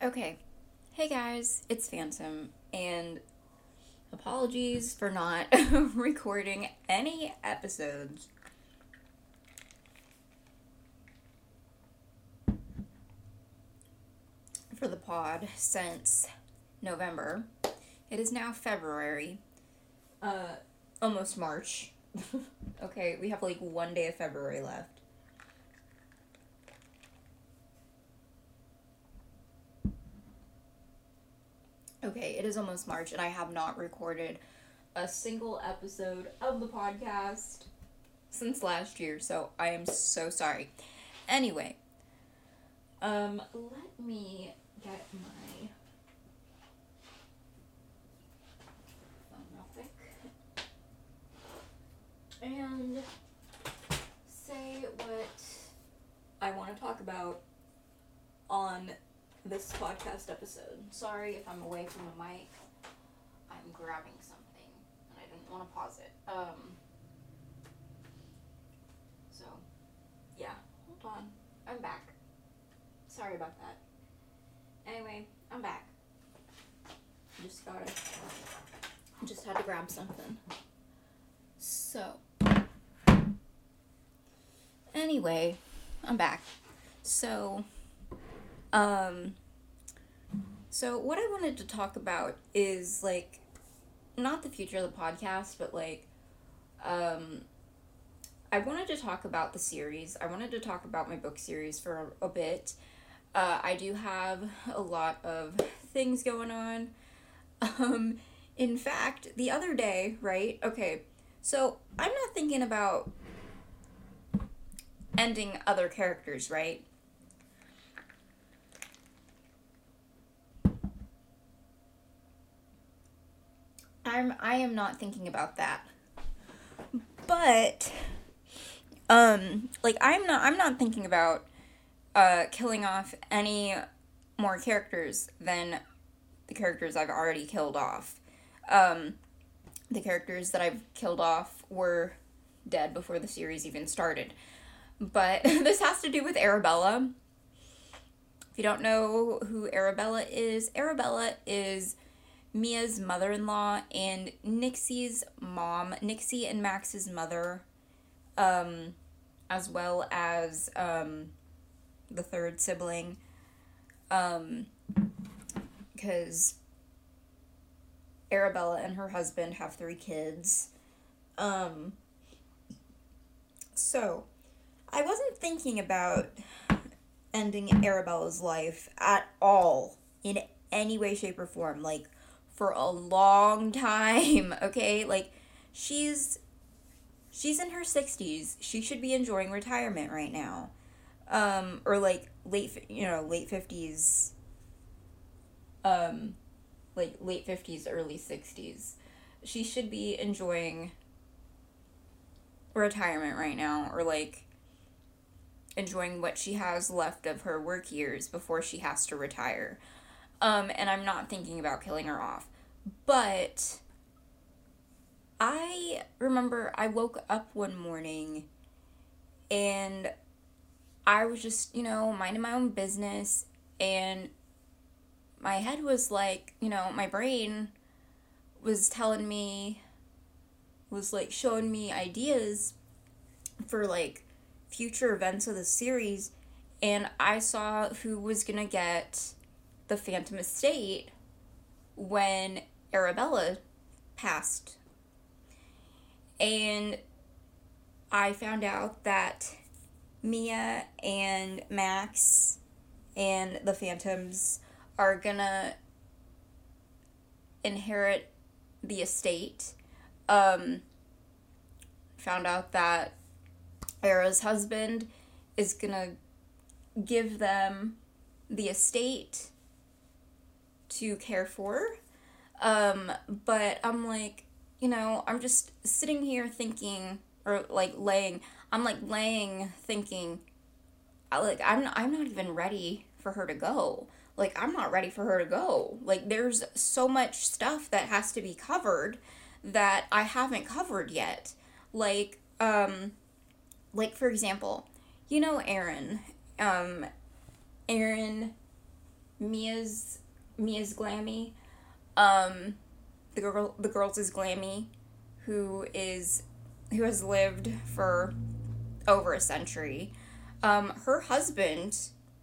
Okay. Hey guys, it's Phantom, and apologies for not recording any episodes for the pod since November. It is now February, almost March. Okay, we have like one day of February left. Okay, it is almost March, and I have not recorded a single episode of the podcast since last year, so I am so sorry. Anyway, let me get my phone real quick and say what I want to talk about on this podcast episode. Sorry if I'm away from the mic. I'm grabbing something and I didn't want to pause it. So, yeah, hold on. I'm back. Sorry about that. Anyway, I'm back. Just had to grab something. So, anyway, I'm back. So what I wanted to talk about is, like, not the future of the podcast, but, like, I wanted to talk about the series. I wanted to talk about my book series for a bit. I do have a lot of things going on. In fact, the other day, right? Okay, so I'm not thinking about ending other characters, right? I am not thinking about that. But like I'm not thinking about killing off any more characters than the characters I've already killed off. The characters that I've killed off were dead before the series even started. But this has to do with Arabella. If you don't know who Arabella is Mia's mother-in-law and Nixie's mom, Nixie and Max's mother, as well as the third sibling, because Arabella and her husband have 3 kids. So, I wasn't thinking about ending Arabella's life at all in any way, shape, or form. Like, for a long time, okay? Like, she's in her 60s. She should be enjoying retirement right now. Or like late 50s, like late 50s, early 60s. She should be enjoying retirement right now, or like enjoying what she has left of her work years before she has to retire. And I'm not thinking about killing her off. But I remember I woke up one morning and I was just, minding my own business, and my head was like, my brain was showing me ideas for, like, future events of the series, and I saw who was gonna get the Phantom Estate when Arabella passed. And I found out that Mia and Max and the Phantoms are gonna inherit the estate. Found out that Ara's husband is gonna give them the estate to care for. But I'm like, I'm just sitting here thinking, or like laying thinking, I'm not even ready for her to go. Like, I'm not ready for her to go. Like, there's so much stuff that has to be covered that I haven't covered yet. Like, for example, Aaron. Aaron Mia's Glammy. The girl's is Glammy, who has lived for over a century. Her husband,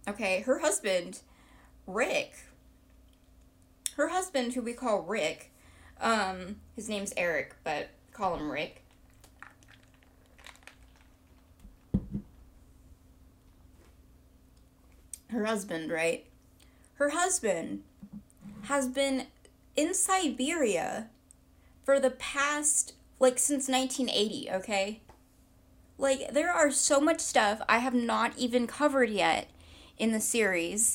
Rick, her husband, who we call Rick, his name's Eric, but call him Rick. Her husband, right? Her husband has been in Siberia for the past, like, since 1980, okay? Like, there are so much stuff I have not even covered yet in the series.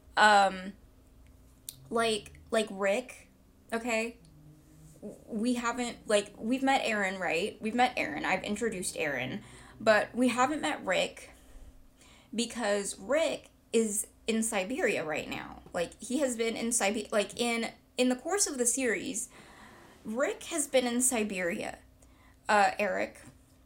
Like Rick, okay? We haven't, like, we've met Aaron, right? We've met Aaron. I've introduced Aaron. But we haven't met Rick because Rick is in Siberia right now. Like, he has been in Siberia, like, in the course of the series, Rick has been in Siberia. Eric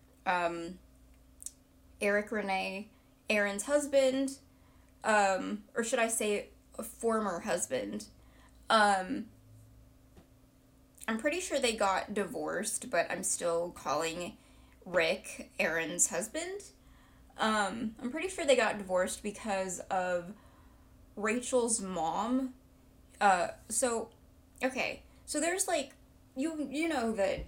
Renee, Aaron's husband, or should I say a former husband. I'm pretty sure they got divorced, but I'm still calling Rick Aaron's husband. I'm pretty sure they got divorced because of Rachel's mom. So there's, like, you know that,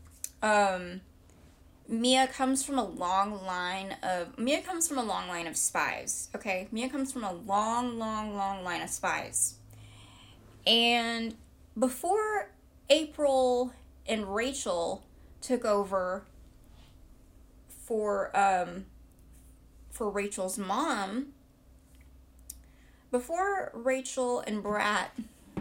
Mia comes from a long line of spies, okay? Mia comes from a long line of spies. And before April and Rachel took over for Rachel's mom, before Rachel and Brat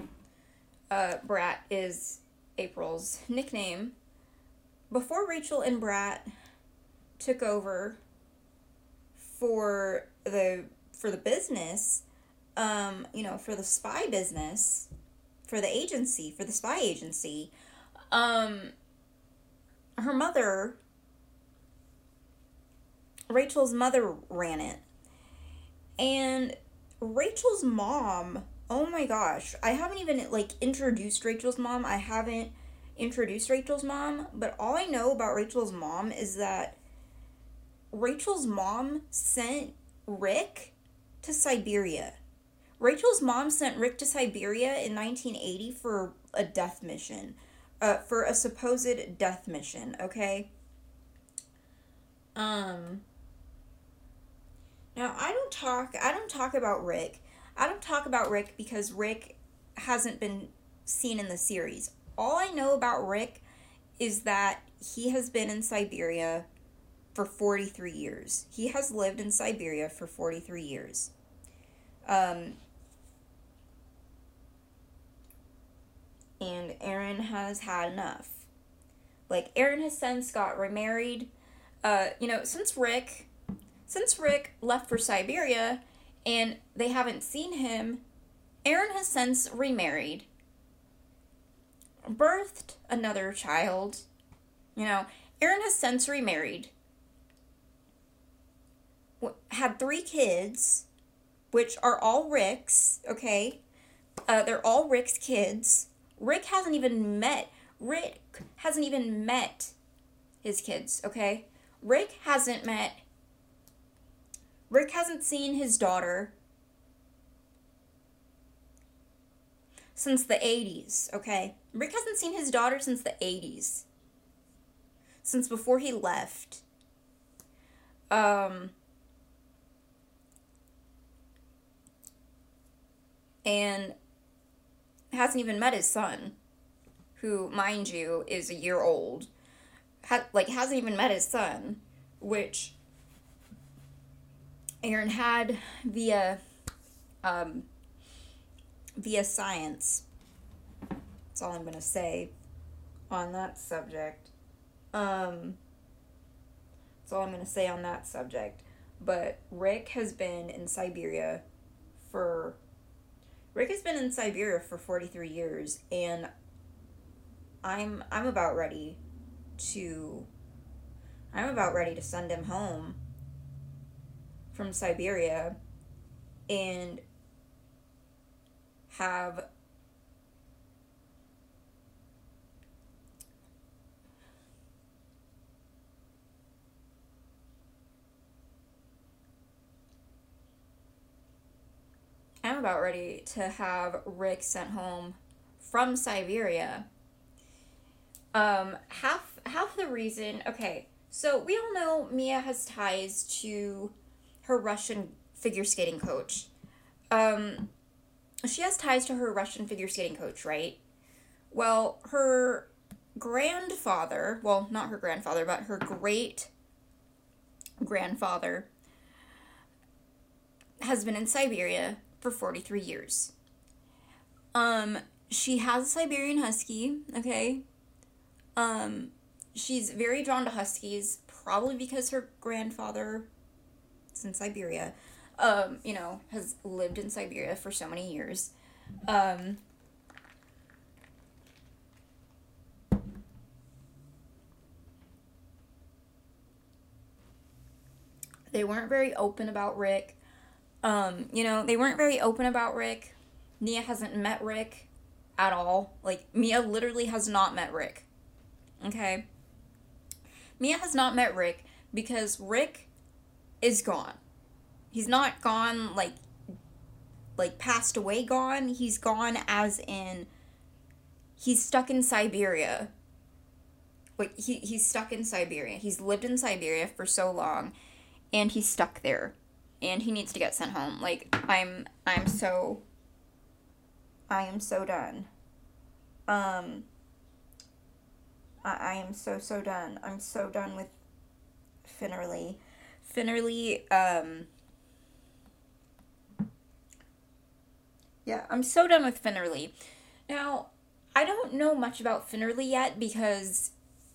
is April's nickname, before Rachel and Brat took over for the business, for the spy business, for the spy agency, her mother, Rachel's mother, ran it. And Rachel's mom, oh my gosh, I haven't even, like, introduced Rachel's mom. But all I know about Rachel's mom is that Rachel's mom sent Rick to Siberia. Rachel's mom sent Rick to Siberia in 1980 for a death mission. For a supposed death mission, okay? Now, I don't talk about Rick. I don't talk about Rick because Rick hasn't been seen in the series. All I know about Rick is that he has been in Siberia for 43 years. He has lived in Siberia for 43 years. And Aaron has had enough. Like, Aaron has since got remarried. Since Rick left for Siberia and they haven't seen him, Aaron has since remarried, birthed another child. Aaron has since remarried, had 3 kids, which are all Rick's, okay? They're all Rick's kids. Rick hasn't even met his kids, okay? Rick hasn't seen his daughter since the 80s, okay? Rick hasn't seen his daughter since the 80s. Since before he left. And hasn't even met his son, who, mind you, is a year old. Hasn't even met his son, which Aaron had via science. That's all I'm going to say on that subject. But Rick has been in Siberia for 43 years, and I'm about ready to send him home from Siberia and have I'm about ready to have Rick sent home from Siberia. Half the reason, okay, so we all know Mia has ties to her Russian figure skating coach. Um, she has ties to her Russian figure skating coach, right? Well, her grandfather, well, not her grandfather, but her great grandfather has been in Siberia for 43 years. Um, she has a Siberian Husky, okay? She's very drawn to Huskies, probably because her grandfather is in Siberia, has lived in Siberia for so many years. Um, they weren't very open about Rick. They weren't very open about Rick. Mia hasn't met Rick at all. Like, Mia literally has not met Rick. Okay? Mia has not met Rick because Rick is gone. He's not gone like passed away gone. He's gone as in he's stuck in Siberia. Like he's stuck in Siberia. He's lived in Siberia for so long and he's stuck there. And he needs to get sent home. Like I am so done. Um I am so done. I'm so done with Finnerly. Finnerly, yeah, I'm so done with Finnerly. Now, I don't know much about Finnerly yet because,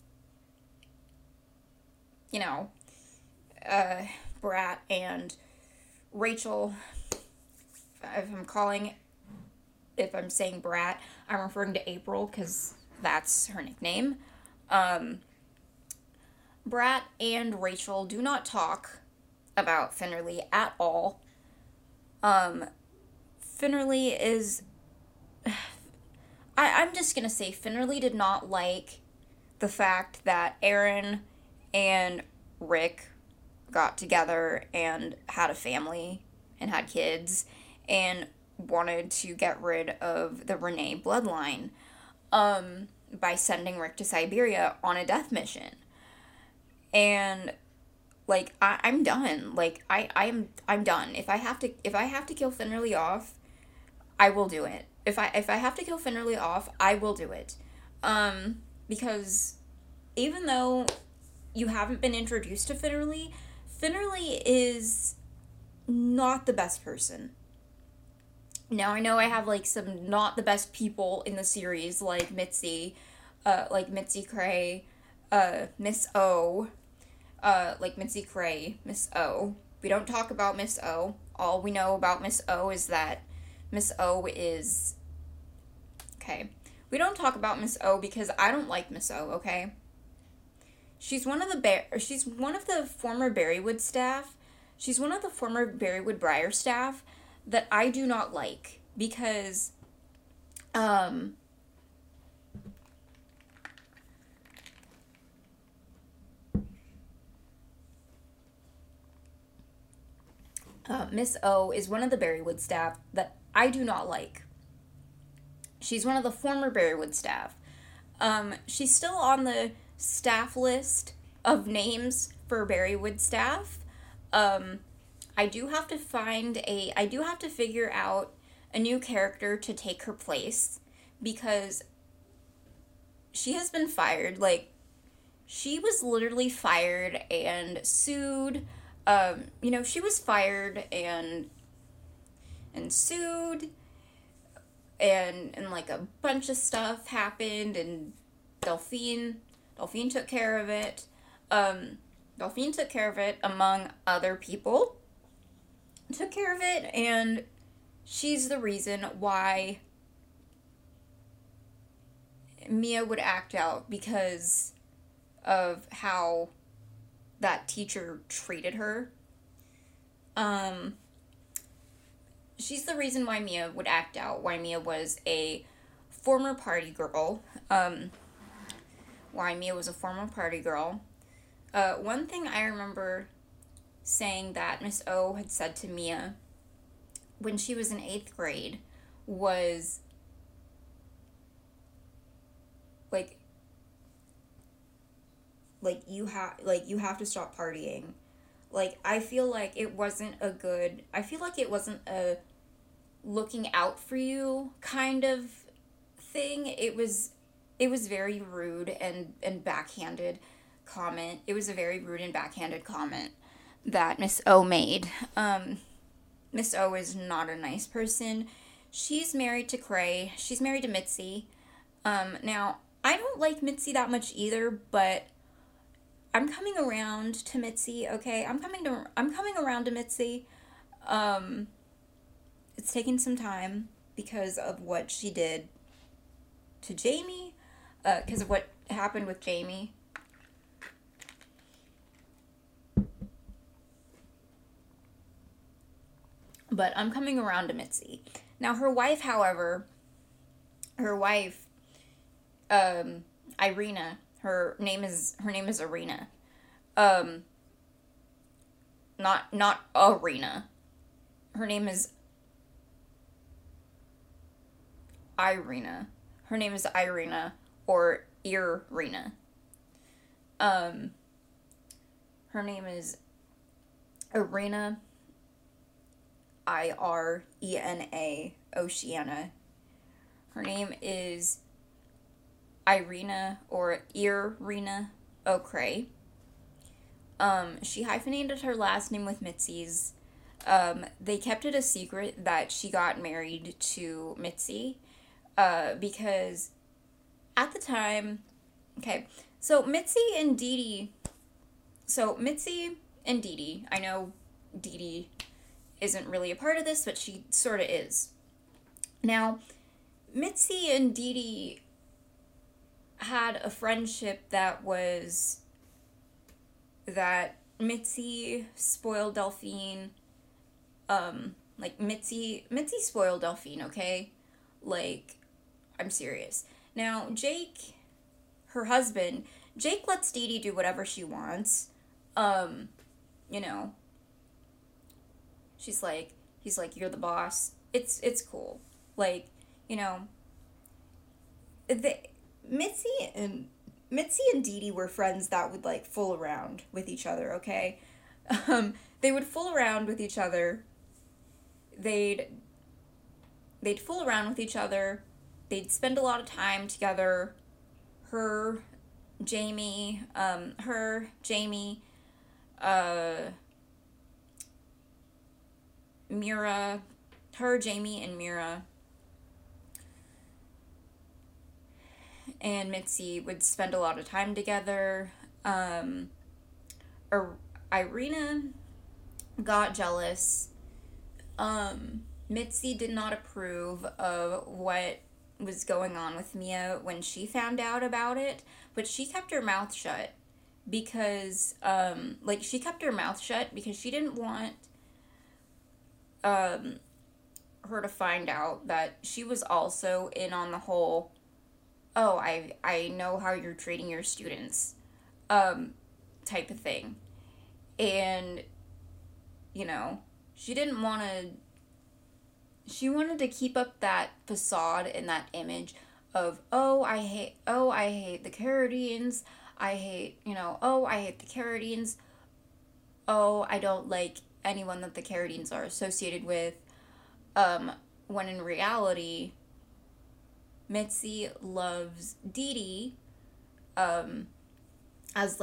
you know, uh, Brat and Rachel, if I'm calling, if I'm saying Brat, I'm referring to April because that's her nickname. Um, Brat and Rachel do not talk about Finnerly at all. Um, Finnerly is. I'm just gonna say Finnerly did not like the fact that Aaron and Rick got together and had a family and had kids and wanted to get rid of the Renee bloodline by sending Rick to Siberia on a death mission. And like I'm done. Like I'm done. If I have to kill Finnerly off, I will do it. If I have to kill Finnerly off, I will do it. Because even though you haven't been introduced to Finnerly, Finnerly is not the best person. Now I know I have like some not the best people in the series like Mitzi, like Mitzi Cray, Miss O, like Mitzi Cray, Miss O. We don't talk about Miss O. All we know about Miss O is that Miss O is okay. We don't talk about Miss O because I don't like Miss O, okay? She's one of the former Berrywood staff. She's one of the former Berrywood Briar staff that I do not like because um Miss O is one of the Berrywood staff that I do not like. She's one of the former Berrywood staff. She's still on the staff list of names for Berrywood staff. Um, I do have to figure out a new character to take her place because she has been fired. Like, she was literally fired and sued. She was fired and sued and like a bunch of stuff happened and Delphine took care of it. Delphine took care of it among other people. Took care of it and she's the reason why Mia would act out because of how that teacher treated her. Um she's the reason why Mia would act out, why Mia was a former party girl. Why Mia was a former party girl. One thing I remember saying that Miss O had said to Mia when she was in 8th grade was, like, you have to stop partying. Like, I feel like it wasn't a looking out for you kind of thing. It was very rude and backhanded comment. It was a very rude and backhanded comment that Miss O made. Miss O is not a nice person. She's married to Cray. She's married to Mitzi. Now, I don't like Mitzi that much either, but I'm coming around to Mitzi, okay? I'm coming around to Mitzi. It's taking some time because of what she did to Jamie, because of what happened with Jamie. But I'm coming around to Mitzi. Now, her wife, however, Irina, her name is Irina. Not Arena. Her name is Irina. Her name is Irina or Irina. Her name is Irina, Irena, Oceana. Her name is Irina or Irina O'Cray. She hyphenated her last name with Mitzi's. They kept it a secret that she got married to Mitzi, because at the time, okay, so Mitzi and Dee Dee, I know Dee Dee isn't really a part of this, but she sort of is. Now, Mitzi and Dee Dee had a friendship that Mitzi spoiled Delphine. Like, Mitzi spoiled Delphine, okay? Like, I'm serious. Now, Jake, her husband, Jake lets Dee Dee do whatever she wants. You know, he's like, you're the boss. It's cool. Like, you know, Mitzi and Dee Dee were friends that would, like, fool around with each other, okay? They would fool around with each other. They'd fool around with each other. They'd spend a lot of time together. Jamie, Mira, Jamie, and Mira, and Mitzi would spend a lot of time together. Irina got jealous. Mitzi did not approve of what was going on with Mia when she found out about it, but she kept her mouth shut because, she kept her mouth shut because she didn't want, her to find out that she was also in on the whole, oh, I know how you're treating your students, type of thing. And, you know, she wanted to keep up that facade and that image of, oh, I hate the Carradines, I hate the Carradines, oh, I don't like anyone that the Carradines are associated with, when in reality, Mitzi loves Dee Dee, as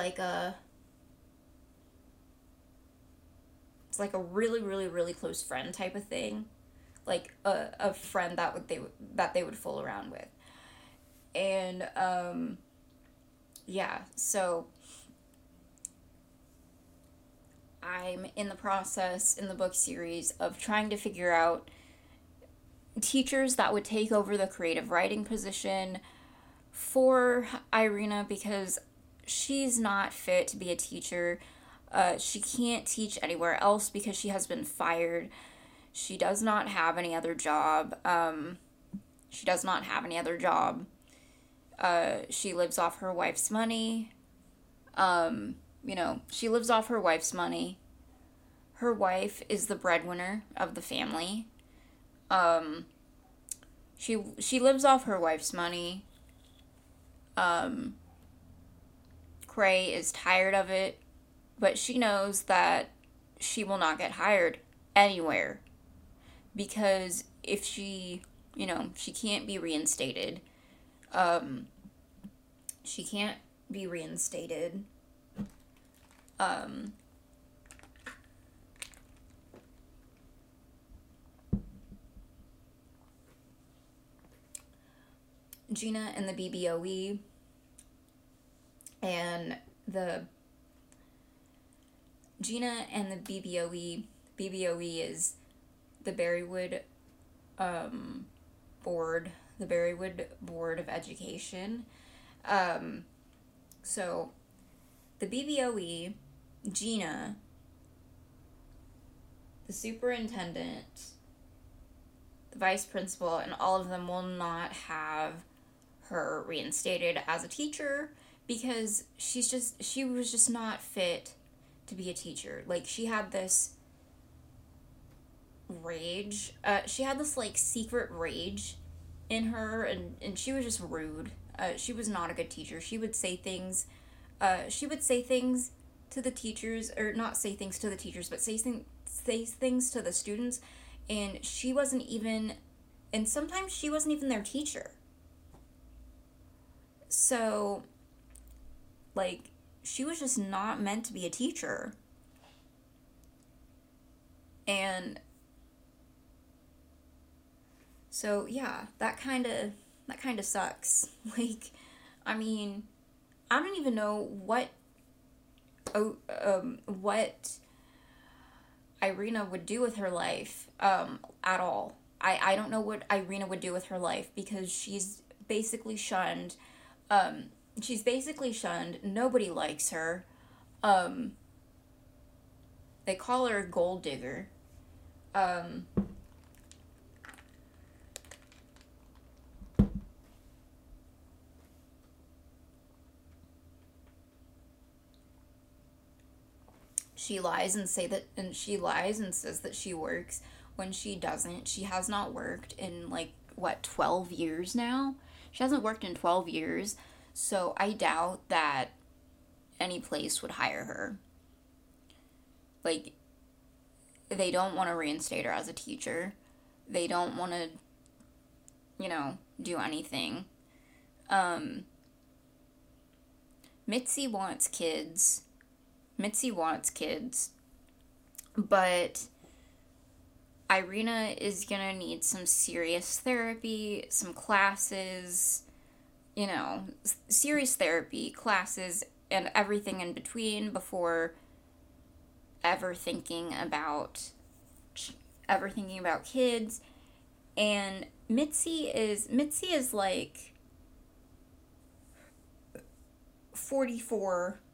it's like a really, really, really close friend type of thing. Like a friend that they would fool around with. And, yeah, so I'm in the process in the book series of trying to figure out teachers that would take over the creative writing position for Irina, because she's not fit to be a teacher. She can't teach anywhere else because she has been fired. She does not have any other job. She does not have any other job. She lives off her wife's money. She lives off her wife's money. Her wife is the breadwinner of the family. She lives off her wife's money. Cray is tired of it, but she knows that she will not get hired anywhere because if she can't be reinstated. She can't be reinstated. Gina and the BBOE and the Gina and the BBOE is the Berrywood board, the Berrywood Board of Education. So the BBOE, Gina, the superintendent, the vice principal, and all of them will not have her reinstated as a teacher because she was just not fit to be a teacher. Like, she had this rage. She had this, like, secret rage in her, and she was just rude. She was not a good teacher. She would say things to the teachers, or not say things to the teachers, but say things to the students, and sometimes she wasn't even their teacher. So, like, she was just not meant to be a teacher. And so, yeah, that kind of sucks. Like, I mean, I don't even know what Irina would do with her life at all. I don't know what Irina would do with her life because she's basically shunned. Nobody likes her. They call her a gold digger. She lies and says that she works when she doesn't. She has not worked in 12 years now. She hasn't worked in 12 years, so I doubt that any place would hire her. Like, they don't want to reinstate her as a teacher. They don't want to, do anything. Mitzi wants kids, but Irina is gonna need some serious therapy, some classes, serious therapy, classes, and everything in between before ever thinking about kids. And Mitzi is like 44.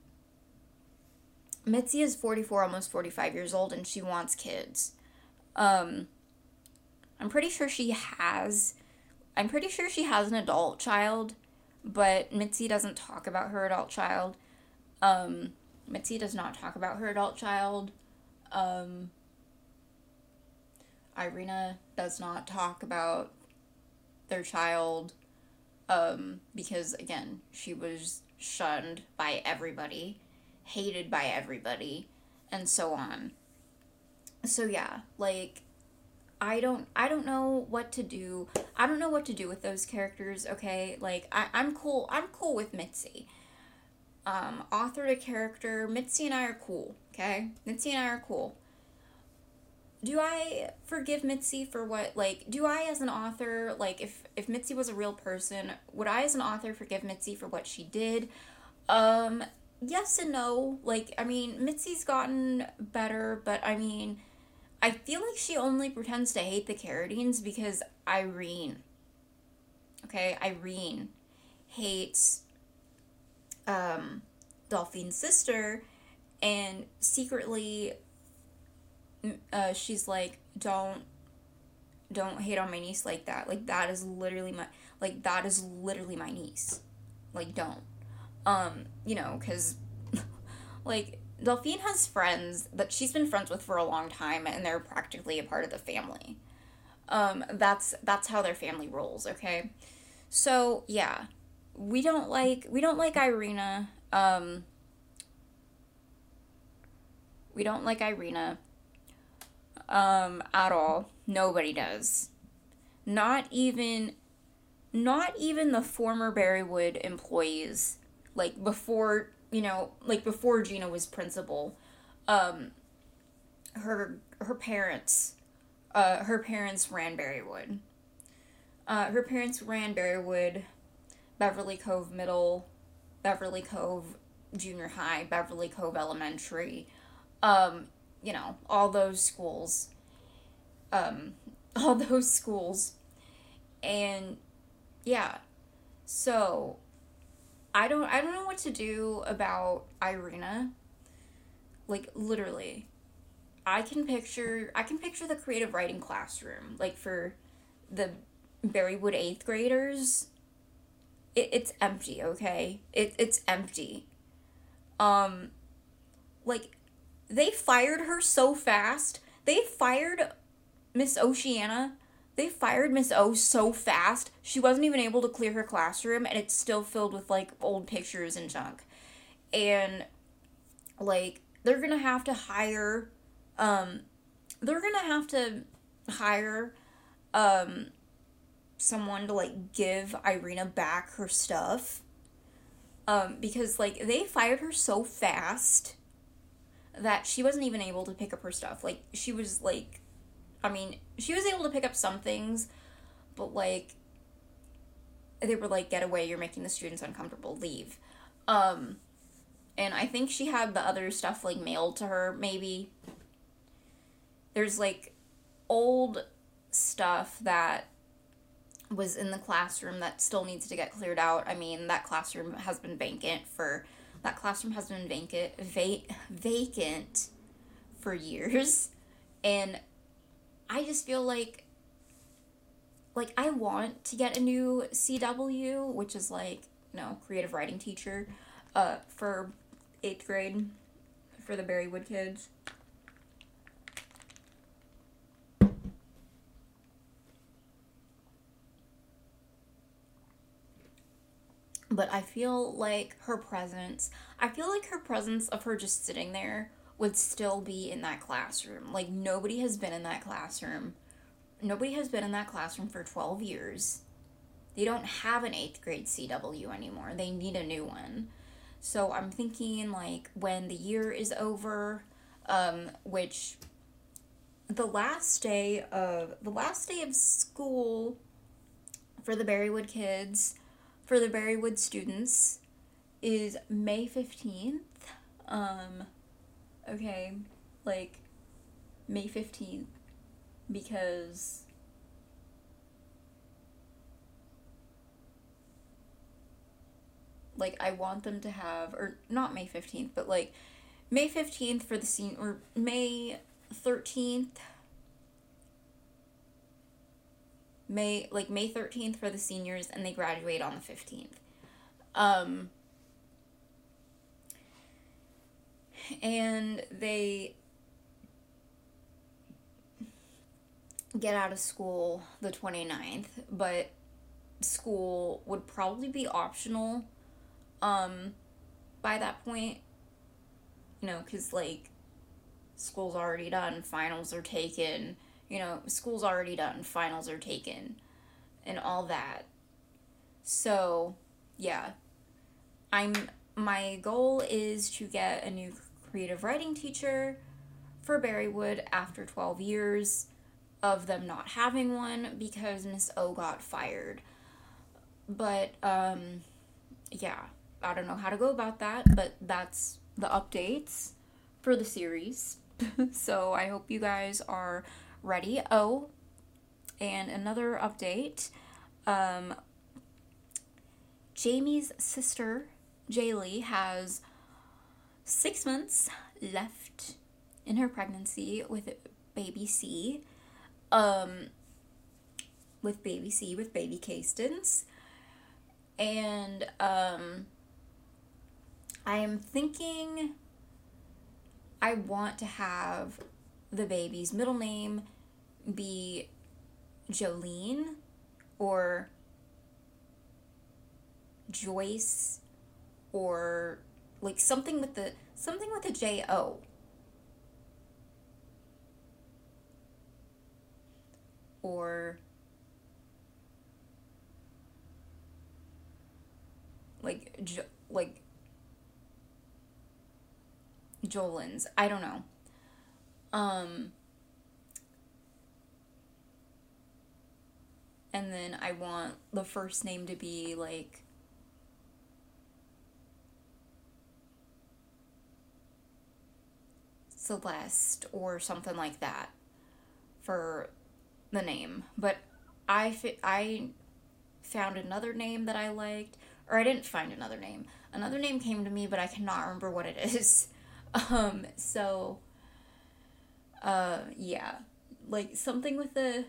Mitzi is 44, almost 45 years old, and she wants kids. I'm pretty sure she has an adult child, but Mitzi doesn't talk about her adult child. Mitzi does not talk about her adult child. Irina does not talk about their child, because, again, she was shunned by everybody, hated by everybody, and so on. So yeah, like, I don't know what to do. I don't know what to do with those characters, okay? Like, I'm cool with Mitzi. Author to character, Mitzi and I are cool, okay? Mitzi and I are cool. Do I forgive Mitzi for what, do I as an author, if Mitzi was a real person, would I as an author forgive Mitzi for what she did? Yes and no. Mitzi's gotten better, but I feel like she only pretends to hate the Carradines because Irene hates Delphine's sister and secretly she's like, don't hate on my niece like that. Like, that is literally my niece. Like, don't. Because, like, Delphine has friends that she's been friends with for a long time, and they're practically a part of the family. That's how their family rolls, okay? So, yeah. We don't like Irina. We don't like Irina, at all. Nobody does. Not even not even the former Berrywood employees, like before Gina was principal. um her parents ran Berrywood. Her parents ran Berrywood, Beverly Cove Middle, Beverly Cove Junior High, Beverly Cove Elementary, all those schools. um all those schools. And yeah, so I don't know what to do about Irina. Like, literally, I can picture the creative writing classroom, like, for the Berrywood 8th graders. It's empty, okay? It's empty. Um like, they fired her so fast. They fired Miss Oceana. They fired Miss O so fast. She wasn't even able to clear her classroom, and it's still filled with, like, old pictures and junk. And, like, um they're gonna have to hire um someone to, like, give Irina back her stuff. Because, like, they fired her so fast that she wasn't even able to pick up her stuff. Like, she was like, I mean, she was able to pick up some things, but, like, they were like, get away, you're making the students uncomfortable, leave. Um, and I think she had the other stuff, like, mailed to her, maybe. There's, like, old stuff that was in the classroom that still needs to get cleared out. I mean, that classroom has been vacant for years. And I just feel like I want to get a new CW, which is, like, creative writing teacher, for 8th grade, for the Berrywood kids. But I feel like her presence of her just sitting there would still be in that classroom. Like, nobody has been in that classroom for 12 years. They don't have an 8th grade CW anymore. They need a new one. So I'm thinking, like, when the year is over, which the last day of school for the Berrywood kids, for the Berrywood students, is May 15th. Um, okay, like, May 15th, because, like, I want them to have, or not May 15th, but, like, May 15th for the senior, or May 13th, May 13th for the seniors, and they graduate on the 15th. Um, and they get out of school the 29th, but school would probably be optional, um, by that point, because, like, school's already done, finals are taken, school's already done, finals are taken, and all that. So, yeah, I'm my goal is to get a new creative writing teacher for Berrywood after 12 years of them not having one because Miss O got fired. But, yeah, I don't know how to go about that, but that's the updates for the series. So I hope you guys are ready. Oh, and another update. Um, Jamie's sister, Jaylee, has 6 months left in her pregnancy with baby C. With baby C, with baby Castens. And I am thinking I want to have the baby's middle name be Jolene or Joyce, or like something with a J-O. Or like Jolens. I don't know. And then I want the first name to be like Celeste or something like that for the name. But I found another name that I liked, or I didn't find another name. Another name came to me, but I cannot remember what it is. So, yeah, like something with a,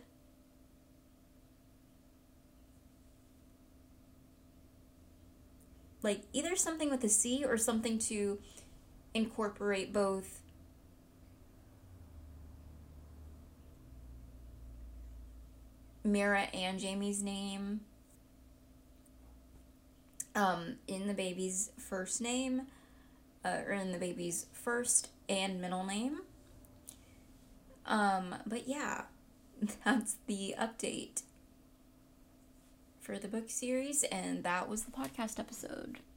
like either something with a C or something to incorporate both Mira and Jamie's name in the baby's first name, or in the baby's first and middle name. But yeah, that's the update for the book series, and that was the podcast episode.